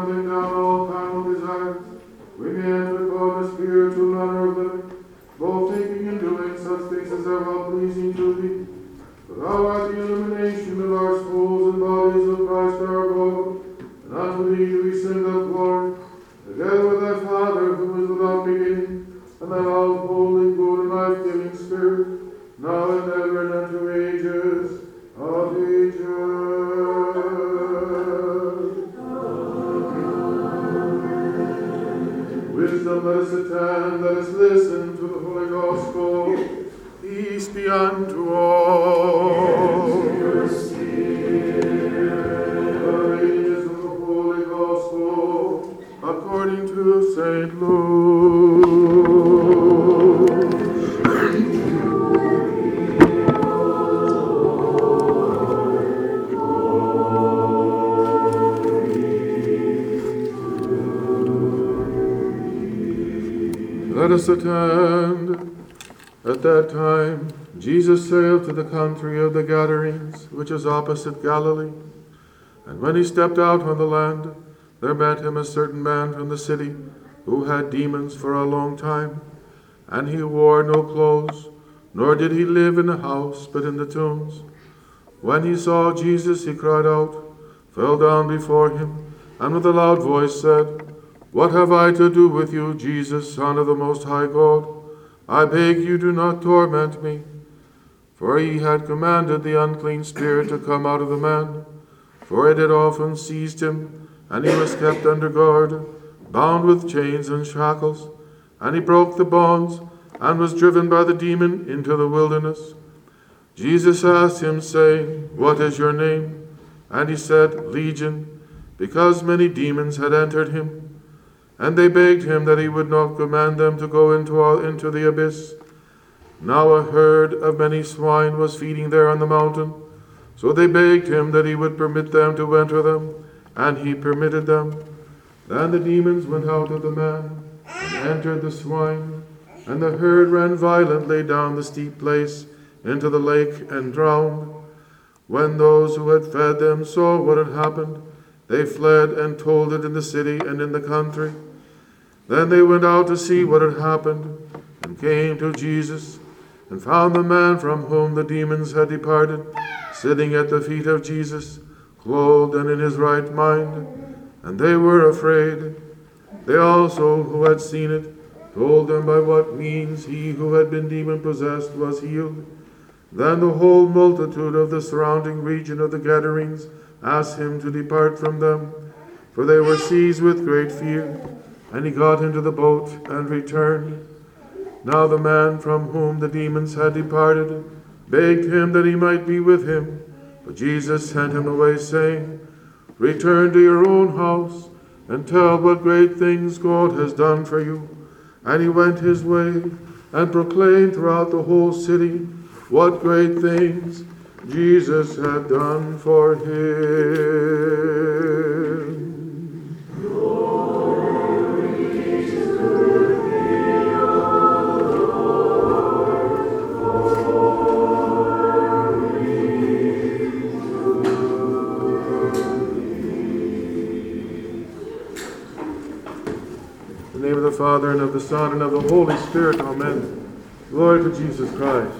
laying down all carnal desires, we may enter God the spiritual manner of living, both thinking and doing such things as are well pleasing to thee. For thou art the illumination of our souls and bodies of Christ our God, and unto thee do we send up glory, together with thy Father, who is without beginning, and thy all holy, good, and life-giving Spirit, now and ever and unto ages of ages. Wisdom, let us attend, let us listen to the Holy Gospel. Peace be unto all. The reading is of the Holy Gospel according to St. Luke. Let us attend. At that time, Jesus sailed to the country of the Gadarenes, which is opposite Galilee. And when he stepped out on the land, there met him a certain man from the city, who had demons for a long time. And he wore no clothes, nor did he live in a house, but in the tombs. When he saw Jesus, he cried out, fell down before him, and with a loud voice said, What have I to do with you, Jesus, Son of the Most High God? I beg you, do not torment me. For he had commanded the unclean spirit to come out of the man, for it had often seized him, and he was kept under guard, bound with chains and shackles. And he broke the bonds, and was driven by the demon into the wilderness. Jesus asked him, saying, What is your name? And he said, Legion, because many demons had entered him. And they begged him that he would not command them to go into the abyss. Now a herd of many swine was feeding there on the mountain. So they begged him that he would permit them to enter them, and he permitted them. Then the demons went out of the man, and entered the swine, and the herd ran violently down the steep place into the lake and drowned. When those who had fed them saw what had happened, they fled and told it in the city and in the country. Then they went out to see what had happened, and came to Jesus, and found the man from whom the demons had departed, sitting at the feet of Jesus, clothed and in his right mind. And they were afraid. They also, who had seen it, told them by what means he who had been demon-possessed was healed. Then the whole multitude of the surrounding region of the Gadarenes asked him to depart from them, for they were seized with great fear. And he got into the boat and returned. Now the man from whom the demons had departed begged him that he might be with him. But Jesus sent him away, saying, Return to your own house, and tell what great things God has done for you. And he went his way, and proclaimed throughout the whole city what great things Jesus had done for him. In the name of the Father, and of the Son, and of the Holy Spirit, amen. Glory to Jesus Christ.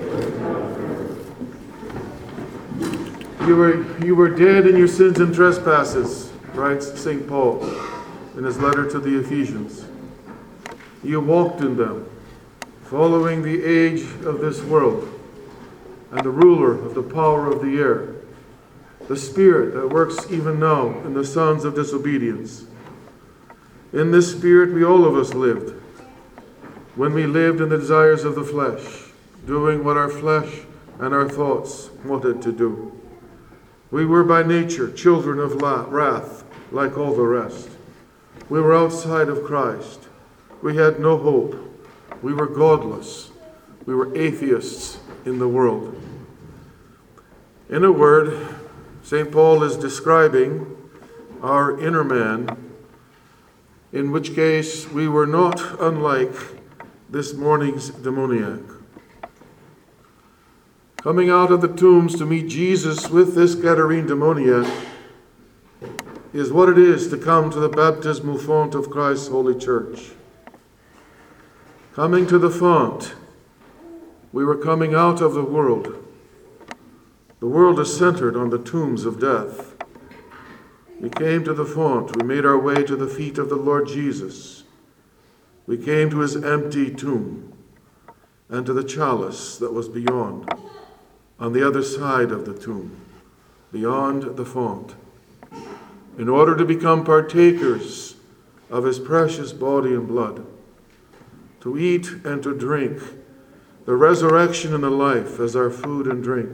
You were dead in your sins and trespasses, writes St. Paul in his letter to the Ephesians. You walked in them, following the age of this world, and the ruler of the power of the air, the spirit that works even now in the sons of disobedience. In this spirit we all of us lived, when we lived in the desires of the flesh, doing what our flesh and our thoughts wanted to do. We were by nature children of wrath, like all the rest. We were outside of Christ. We had no hope. We were godless. We were atheists in the world. In a word, St. Paul is describing our inner man, in which case we were not unlike this morning's demoniac. Coming out of the tombs to meet Jesus with this Gadarene demoniac, is what it is to come to the baptismal font of Christ's holy church. Coming to the font, we were coming out of the world. The world is centered on the tombs of death. We came to the font. We made our way to the feet of the Lord Jesus. We came to his empty tomb and to the chalice that was beyond, on the other side of the tomb, beyond the font, in order to become partakers of his precious body and blood, to eat and to drink the resurrection and the life as our food and drink.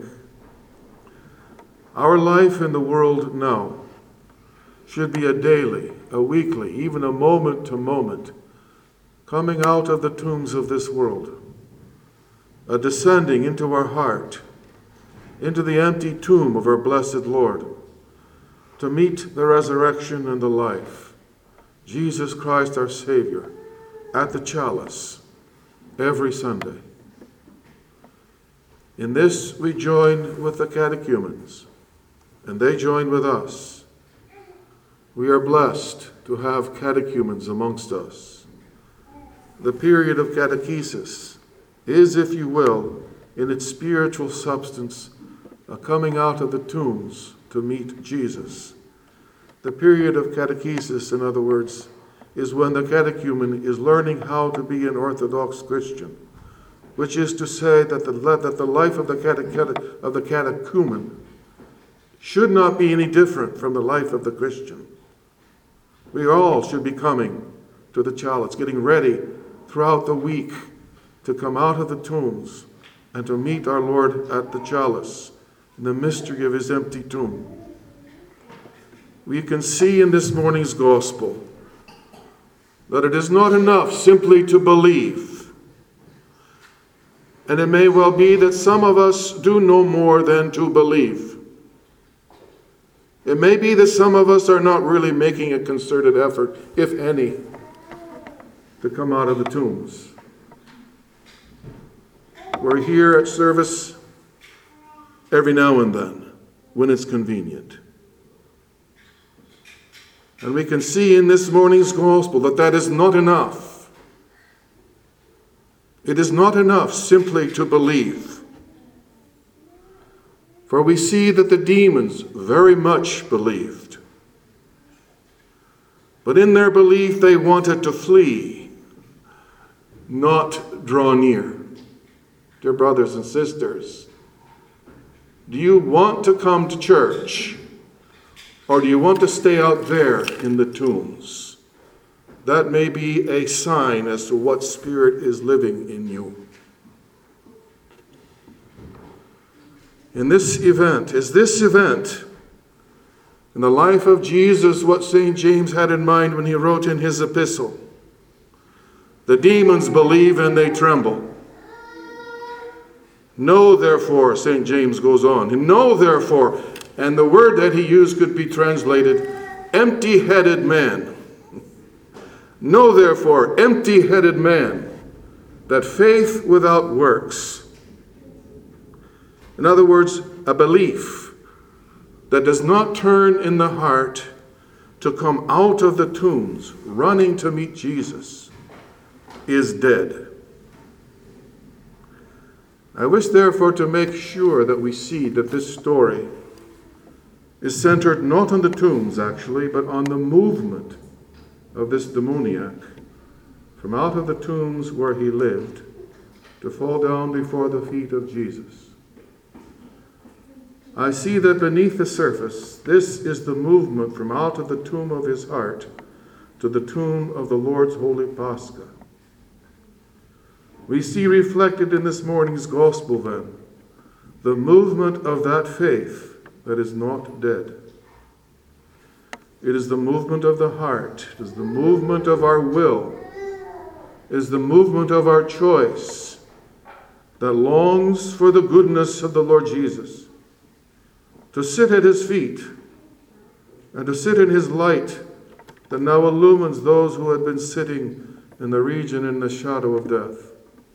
Our life in the world now should be a daily, a weekly, even a moment-to-moment coming out of the tombs of this world, a descending into our heart, into the empty tomb of our blessed Lord, to meet the resurrection and the life, Jesus Christ our Savior, at the chalice every Sunday. In this we join with the catechumens, and they join with us. We are blessed to have catechumens amongst us. The period of catechesis is, if you will, in its spiritual substance, a coming out of the tombs to meet Jesus. The period of catechesis, in other words, is when the catechumen is learning how to be an Orthodox Christian, which is to say that the life of the catechumen should not be any different from the life of the Christian. We all should be coming to the chalice, getting ready throughout the week to come out of the tombs and to meet our Lord at the chalice in the mystery of his empty tomb. We can see in this morning's gospel that it is not enough simply to believe. And it may well be that some of us do no more than to believe. It may be that some of us are not really making a concerted effort, if any, to come out of the tombs. We're here at service every now and then, when it's convenient. And we can see in this morning's gospel that that is not enough. It is not enough simply to believe. For we see that the demons very much believed. But in their belief they wanted to flee, not draw near. Dear brothers and sisters, do you want to come to church? Or do you want to stay out there in the tombs? That may be a sign as to what spirit is living in you. In this event, in the life of Jesus, what St. James had in mind when he wrote in his epistle? The demons believe and they tremble. Know therefore, St. James goes on, know therefore, and the word that he used could be translated, empty-headed man. Know therefore, empty-headed man, that faith without works, in other words, a belief that does not turn in the heart to come out of the tombs, running to meet Jesus, is dead. I wish therefore to make sure that we see that this story is centered not on the tombs actually, but on the movement of this demoniac from out of the tombs where he lived to fall down before the feet of Jesus. I see that beneath the surface, this is the movement from out of the tomb of his heart to the tomb of the Lord's holy Pascha. We see reflected in this morning's gospel then, the movement of that faith that is not dead. It is the movement of the heart. It is the movement of our will. It is the movement of our choice that longs for the goodness of the Lord Jesus, to sit at his feet and to sit in his light that now illumines those who had been sitting in the region in the shadow of death.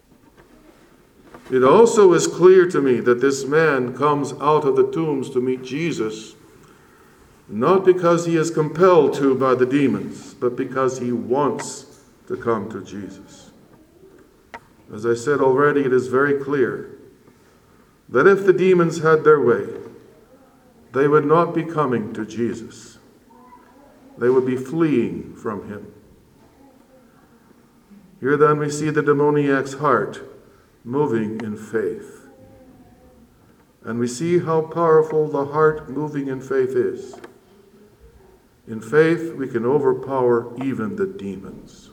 It also is clear to me that this man comes out of the tombs to meet Jesus not because he is compelled to by the demons, but because he wants to come to Jesus. As I said already, it is very clear that if the demons had their way, they would not be coming to Jesus. They would be fleeing from him. Here then we see the demoniac's heart moving in faith. And we see how powerful the heart moving in faith is. In faith, we can overpower even the demons.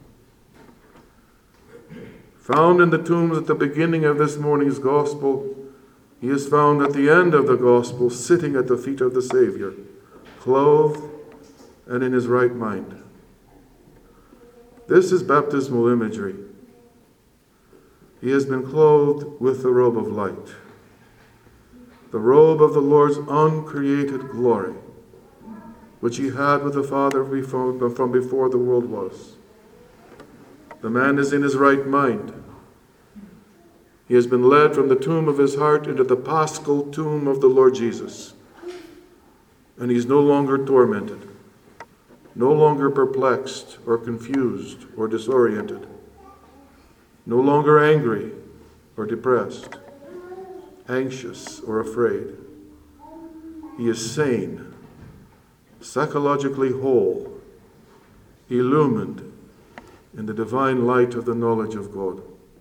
Found in the tombs at the beginning of this morning's gospel, he is found at the end of the gospel, sitting at the feet of the Savior, clothed and in his right mind. This is baptismal imagery. He has been clothed with the robe of light, the robe of the Lord's uncreated glory, which he had with the Father from before the world was. The man is in his right mind. He has been led from the tomb of his heart into the paschal tomb of the Lord Jesus. And he's no longer tormented, no longer perplexed or confused or disoriented, no longer angry or depressed, anxious or afraid. He is sane, psychologically whole, illumined in the divine light of the knowledge of God.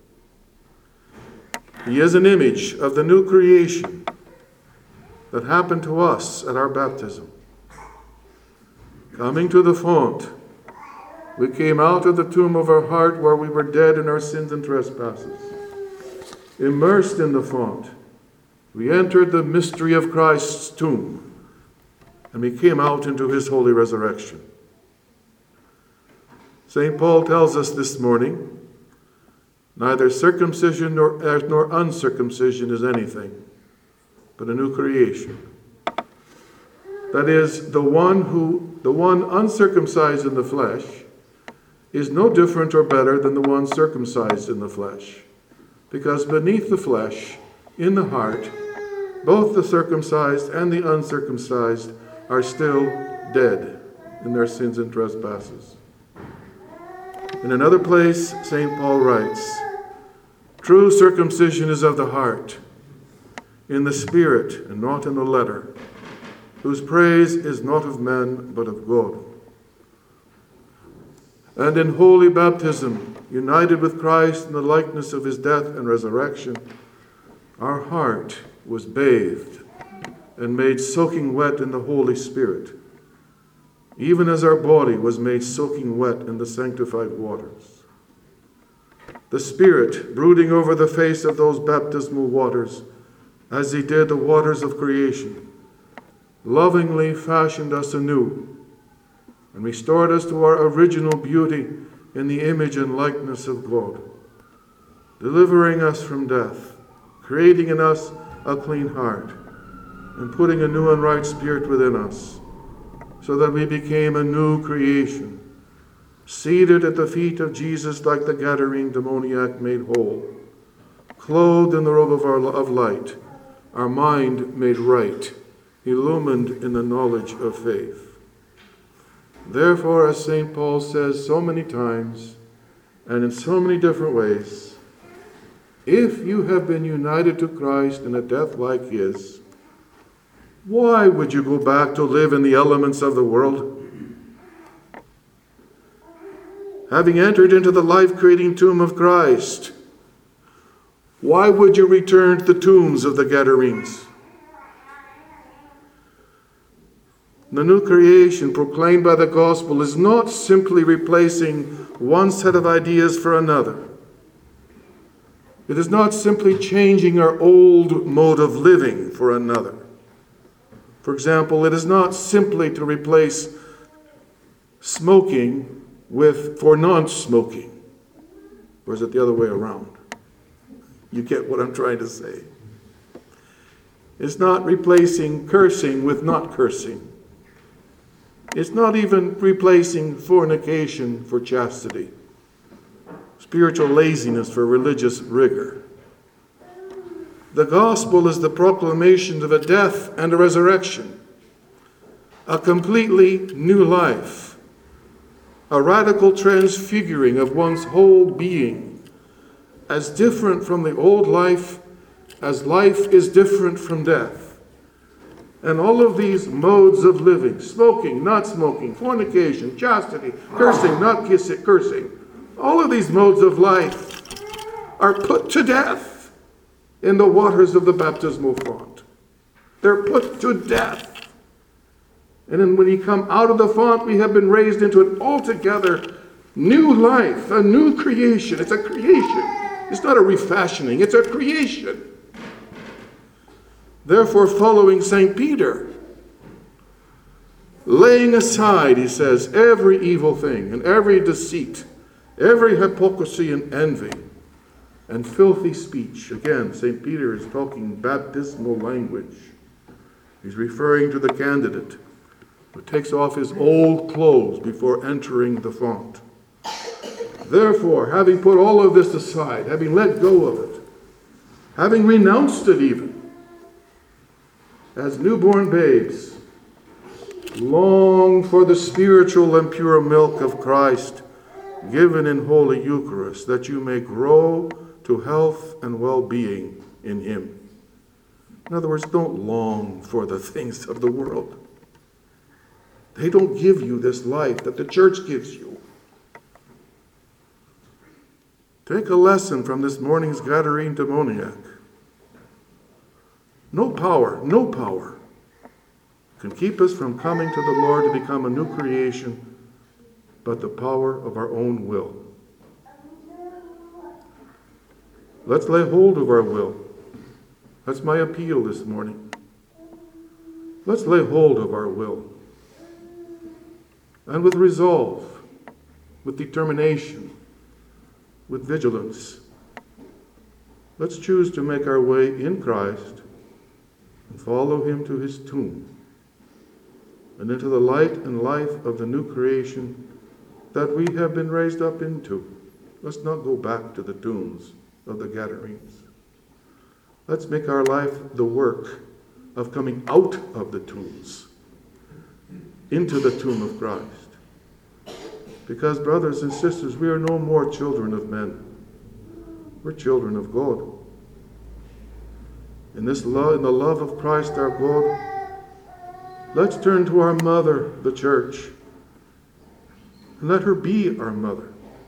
He is an image of the new creation that happened to us at our baptism. Coming to the font, we came out of the tomb of our heart where we were dead in our sins and trespasses. Immersed in the font, we entered the mystery of Christ's tomb, and we came out into his holy resurrection. St. Paul tells us this morning, neither circumcision nor uncircumcision is anything, but a new creation. That is, the one uncircumcised in the flesh is no different or better than the one circumcised in the flesh. Because beneath the flesh, in the heart, both the circumcised and the uncircumcised are still dead in their sins and trespasses. In another place, St. Paul writes, "True circumcision is of the heart, in the spirit and not in the letter, whose praise is not of men but of God." And in holy baptism, united with Christ in the likeness of his death and resurrection, our heart was bathed and made soaking wet in the Holy Spirit, even as our body was made soaking wet in the sanctified waters. The Spirit, brooding over the face of those baptismal waters, as he did the waters of creation, lovingly fashioned us anew and restored us to our original beauty in the image and likeness of God, delivering us from death, creating in us a clean heart, and putting a new and right spirit within us, so that we became a new creation, seated at the feet of Jesus like the Gadarene demoniac made whole, clothed in the robe of light, our mind made right, illumined in the knowledge of faith. Therefore, as St. Paul says so many times, and in so many different ways, if you have been united to Christ in a death like his, why would you go back to live in the elements of the world? Having entered into the life-creating tomb of Christ, why would you return to the tombs of the Gadarenes? The new creation proclaimed by the gospel is not simply replacing one set of ideas for another. It is not simply changing our old mode of living for another. For example, it is not simply to replace smoking for non-smoking. Or is it the other way around? You get what I'm trying to say. It's not replacing cursing with not cursing. It's not even replacing fornication for chastity, spiritual laziness for religious rigor. The gospel is the proclamation of a death and a resurrection. a completely new life, a radical transfiguring of one's whole being, as different from the old life as life is different from death. And all of these modes of living, smoking, not smoking, fornication, chastity, cursing, not cursing, all of these modes of life are put to death in the waters of the baptismal font. They're put to death. And then when you come out of the font, we have been raised into an altogether new life, a new creation. It's a creation. It's not a refashioning, it's a creation. Therefore, following St. Peter, laying aside, he says, every evil thing and every deceit, every hypocrisy and envy, and filthy speech. Again, St. Peter is talking baptismal language. He's referring to the candidate who takes off his old clothes before entering the font. Therefore, having put all of this aside, having let go of it, having renounced it even, as newborn babes, long for the spiritual and pure milk of Christ, given in Holy Eucharist, that you may grow to health and well-being in Him. In other words, don't long for the things of the world. They don't give you this life that the church gives you. Take a lesson from this morning's Gadarene demoniac. No power can keep us from coming to the Lord to become a new creation, but the power of our own will. Let's lay hold of our will. That's my appeal this morning. Let's lay hold of our will. And with resolve, with determination, with vigilance, let's choose to make our way in Christ and follow Him to His tomb and into the light and life of the new creation that we have been raised up into. Let's not go back to the tombs of the Gadarenes. Let's make our life the work of coming out of the tombs into the tomb of Christ. Because, brothers and sisters, we are no more children of men. We're children of God. In the love of Christ our God, let's turn to our mother, the church, and let her be our mother.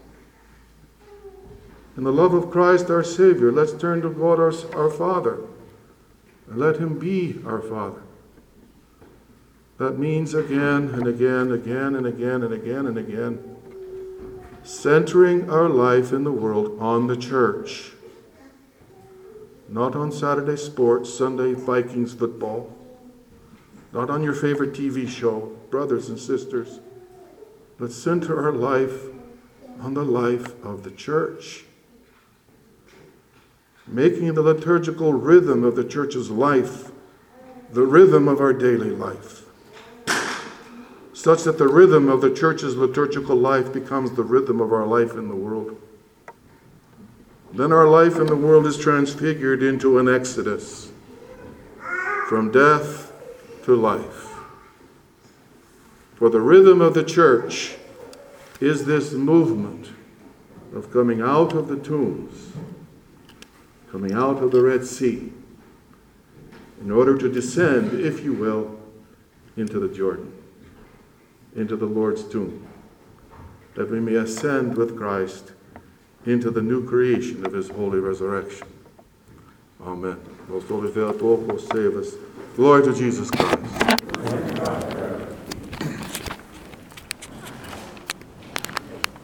In the love of Christ our Savior, let's turn to God our Father, and let Him be our Father. That means again and again, again and again and again and again, centering our life in the world on the church. Not on Saturday sports, Sunday Vikings football, not on your favorite TV show. Brothers and sisters, let's center our life on the life of the church, making the liturgical rhythm of the church's life the rhythm of our daily life, such that the rhythm of the church's liturgical life becomes the rhythm of our life in the world. Then our life in the world is transfigured into an exodus from death to life. For the rhythm of the church is this movement of coming out of the tombs, coming out of the Red Sea, in order to descend, if you will, into the Jordan, into the Lord's tomb, that we may ascend with Christ into the new creation of His holy resurrection. Amen. Most Holy Theotokos, save us. Glory to Jesus Christ.